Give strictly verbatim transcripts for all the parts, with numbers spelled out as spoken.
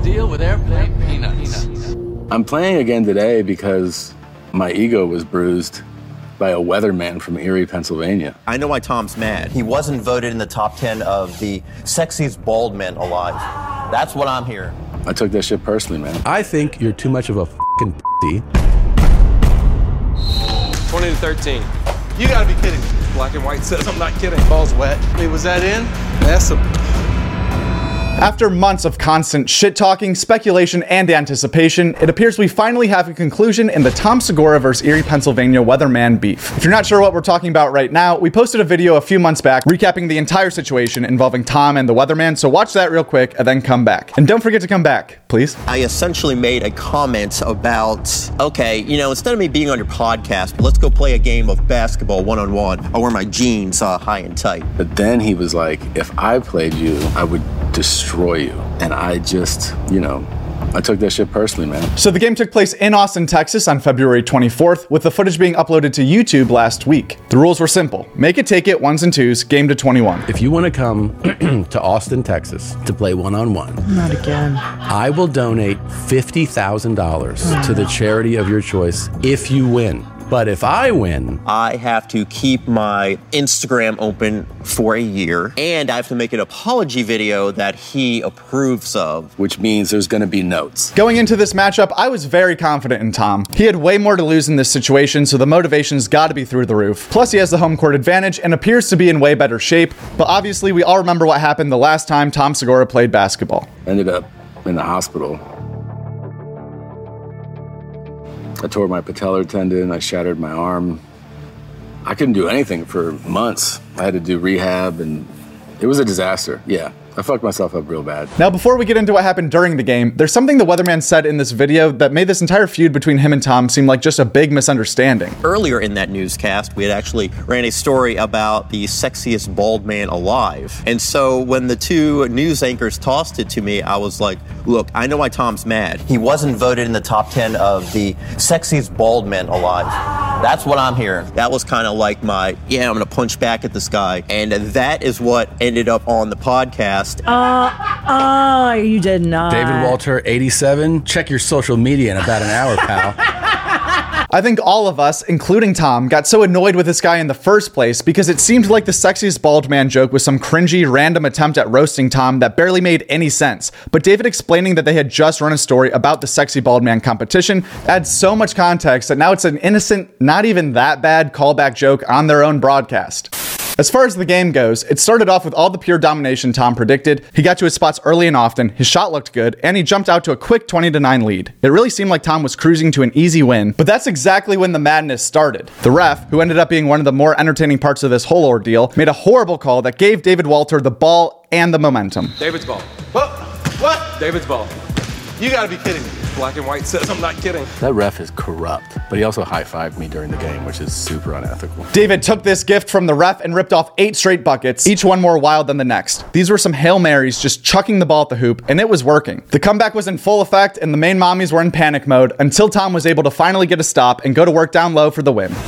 deal with airplane peanuts. I'm playing again today because my ego was bruised by a weatherman from Erie, Pennsylvania. I know why Tom's mad. He wasn't voted in the top ten of the sexiest bald men alive. That's what I'm hearing. I took that shit personally, man. I think you're too much of a f***ing p***y. twenty to thirteen. You gotta be kidding me. Black and white says I'm not kidding. Ball's wet. I mean, was that in? That's a... After months of constant shit-talking, speculation, and anticipation, it appears we finally have a conclusion in the Tom Segura versus Erie, Pennsylvania weatherman beef. If you're not sure what we're talking about right now, we posted a video a few months back recapping the entire situation involving Tom and the weatherman, so watch that real quick and then come back. And don't forget to come back, please. I essentially made a comment about, okay, you know, instead of me being on your podcast, let's go play a game of basketball one-on-one. I'll wear my jeans uh, high and tight. But then he was like, if I played you, I would destroy you. And I just, you know, I took that shit personally, man. So the game took place in Austin, Texas on February twenty-fourth, with the footage being uploaded to YouTube last week. The rules were simple. Make it, take it, ones and twos, game to twenty-one. If you want to come to Austin, Texas to play one-on-one, not again, I will donate fifty thousand dollars to the charity of your choice if you win. But if I win, I have to keep my Instagram open for a year, and I have to make an apology video that he approves of. Which means there's gonna be notes. Going into this matchup, I was very confident in Tom. He had way more to lose in this situation, so the motivation's gotta be through the roof. Plus, he has the home court advantage and appears to be in way better shape, but obviously we all remember what happened the last time Tom Segura played basketball. Ended up in the hospital. I tore my patellar tendon, I shattered my arm. I couldn't do anything for months. I had to do rehab and it was a disaster, yeah. I fucked myself up real bad. Now, before we get into what happened during the game, there's something the weatherman said in this video that made this entire feud between him and Tom seem like just a big misunderstanding. Earlier in that newscast, we had actually ran a story about the sexiest bald man alive. And so when the two news anchors tossed it to me, I was like, look, I know why Tom's mad. He wasn't voted in the top ten of the sexiest bald men alive. That's what I'm hearing. That was kind of like my, yeah, I'm gonna punch back at this guy. And that is what ended up on the podcast. Uh, uh, you did not. David Walter, eighty-seven. Check your social media in about an hour, pal. I think all of us, including Tom, got so annoyed with this guy in the first place because it seemed like the sexiest bald man joke was some cringy, random attempt at roasting Tom that barely made any sense. But David explaining that they had just run a story about the sexy bald man competition adds so much context that now it's an innocent, not even that bad callback joke on their own broadcast. As far as the game goes, it started off with all the pure domination Tom predicted. He got to his spots early and often, his shot looked good, and he jumped out to a quick twenty to nine lead. It really seemed like Tom was cruising to an easy win, but that's exactly when the madness started. The ref, who ended up being one of the more entertaining parts of this whole ordeal, made a horrible call that gave David Walter the ball and the momentum. David's ball. What? What? David's ball. You gotta be kidding me. Black and white says I'm not kidding. That ref is corrupt, but he also high-fived me during the game, which is super unethical. David took this gift from the ref and ripped off eight straight buckets, each one more wild than the next. These were some Hail Marys just chucking the ball at the hoop, and it was working. The comeback was in full effect, and the main mommies were in panic mode until Tom was able to finally get a stop and go to work down low for the win.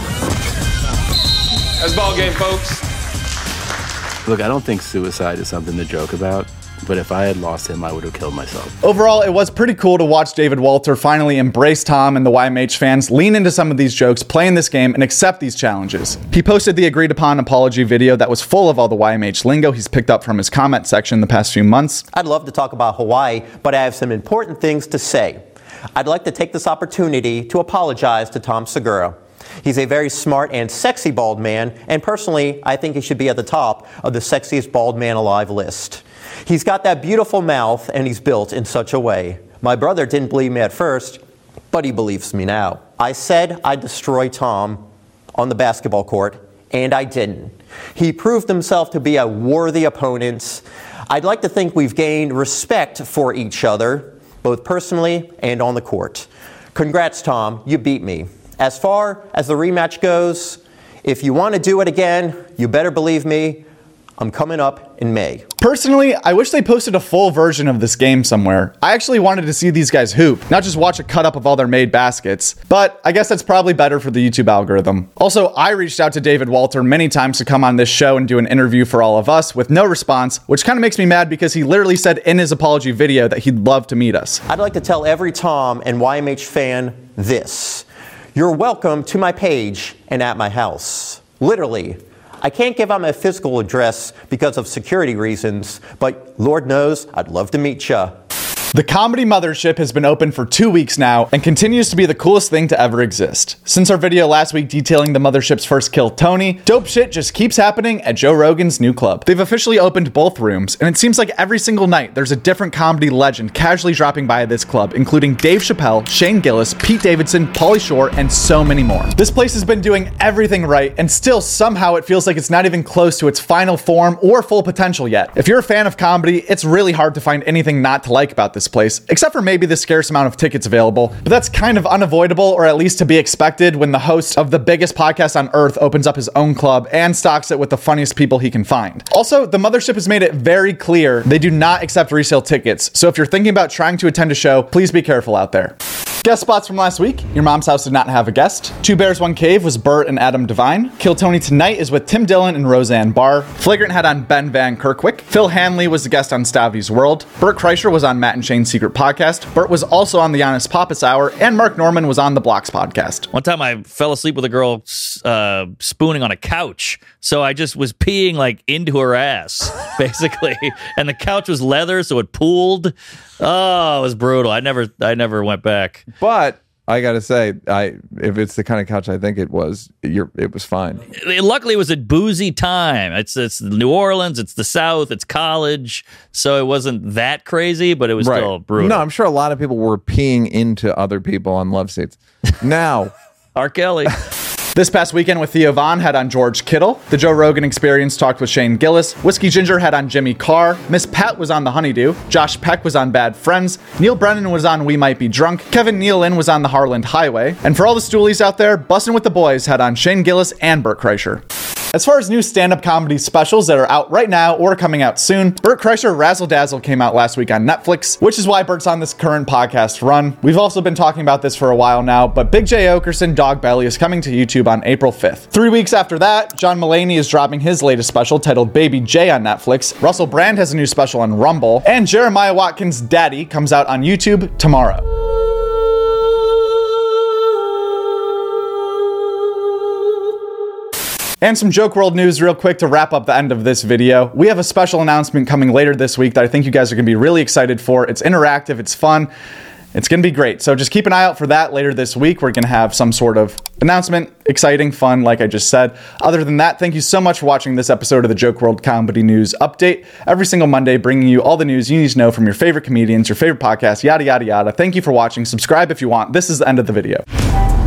That's ball game, folks. Look, I don't think suicide is something to joke about. But if I had lost him, I would have killed myself. Overall, it was pretty cool to watch David Walter finally embrace Tom and the Y M H fans, lean into some of these jokes, play in this game, and accept these challenges. He posted the agreed upon apology video that was full of all the Y M H lingo he's picked up from his comment section the past few months. I'd love to talk about Hawaii, but I have some important things to say. I'd like to take this opportunity to apologize to Tom Segura. He's a very smart and sexy bald man, and personally, I think he should be at the top of the sexiest bald man alive list. He's got that beautiful mouth, and he's built in such a way. My brother didn't believe me at first, but he believes me now. I said I'd destroy Tom on the basketball court, and I didn't. He proved himself to be a worthy opponent. I'd like to think we've gained respect for each other, both personally and on the court. Congrats, Tom. You beat me. As far as the rematch goes, if you want to do it again, you better believe me, I'm coming up in May. Personally, I wish they posted a full version of this game somewhere. I actually wanted to see these guys hoop, not just watch a cut up of all their made baskets. But I guess that's probably better for the YouTube algorithm. Also, I reached out to David Walter many times to come on this show and do an interview for all of us with no response, which kind of makes me mad because he literally said in his apology video that he'd love to meet us. I'd like to tell every Tom and Y M H fan this. You're welcome to my page and at my house. Literally. I can't give out my physical address because of security reasons, but Lord knows I'd love to meet ya. The Comedy Mothership has been open for two weeks now and continues to be the coolest thing to ever exist. Since our video last week detailing the Mothership's first kill, Tony, dope shit just keeps happening at Joe Rogan's new club. They've officially opened both rooms, and it seems like every single night there's a different comedy legend casually dropping by this club, including Dave Chappelle, Shane Gillis, Pete Davidson, Pauly Shore, and so many more. This place has been doing everything right, and still somehow it feels like it's not even close to its final form or full potential yet. If you're a fan of comedy, it's really hard to find anything not to like about this place, except for maybe the scarce amount of tickets available, but that's kind of unavoidable, or at least to be expected when the host of the biggest podcast on earth opens up his own club and stocks it with the funniest people he can find. Also, the Mothership has made it very clear they do not accept resale tickets, so if you're thinking about trying to attend a show, please be careful out there. Guest spots from last week. Your Mom's House did not have a guest. Two Bears, One Cave was Bert and Adam Devine. Kill Tony Tonight is with Tim Dillon and Roseanne Barr. Flagrant had on Ben Van Kerkwick. Phil Hanley was the guest on Stavvy's World. Bert Kreischer was on Matt and Shane's Secret Podcast. Bert was also on the Honest Pappas Hour, and Mark Norman was on the Blocks Podcast. One time I fell asleep with a girl uh, spooning on a couch, so I just was peeing like into her ass, basically, and the couch was leather, so it pooled. Oh, it was brutal. I never, I never went back. But I gotta say, I if it's the kind of couch I think it was, you're, it was fine. It, luckily, it was a boozy time. It's it's New Orleans, it's the South, it's college, so it wasn't that crazy, but it was Right. still brutal. No, I'm sure a lot of people were peeing into other people on love seats. Now, R. Kelly. This past weekend with Theo Vaughn had on George Kittle. The Joe Rogan Experience talked with Shane Gillis. Whiskey Ginger had on Jimmy Carr. Miss Pat was on The Honeydew. Josh Peck was on Bad Friends. Neil Brennan was on We Might Be Drunk. Kevin Nealon was on The Harland Highway. And for all the stoolies out there, Bussin' with the Boys had on Shane Gillis and Bert Kreischer. As far as new stand-up comedy specials that are out right now or coming out soon, Bert Kreischer Razzle Dazzle came out last week on Netflix, which is why Bert's on this current podcast run. We've also been talking about this for a while now, but Big J Okerson Dog Belly is coming to YouTube on April fifth. Three weeks after that, John Mulaney is dropping his latest special titled Baby J on Netflix. Russell Brand has a new special on Rumble, and Jeremiah Watkins' Daddy comes out on YouTube tomorrow. And some Joke World news real quick to wrap up the end of this video. We have a special announcement coming later this week that I think you guys are going to be really excited for. It's interactive, it's fun, it's going to be great. So just keep an eye out for that later this week. We're going to have some sort of announcement, exciting, fun, like I just said. Other than that, thank you so much for watching this episode of the Joke World Comedy News Update. Every single Monday, bringing you all the news you need to know from your favorite comedians, your favorite podcasts, yada, yada, yada. Thank you for watching. Subscribe if you want. This is the end of the video.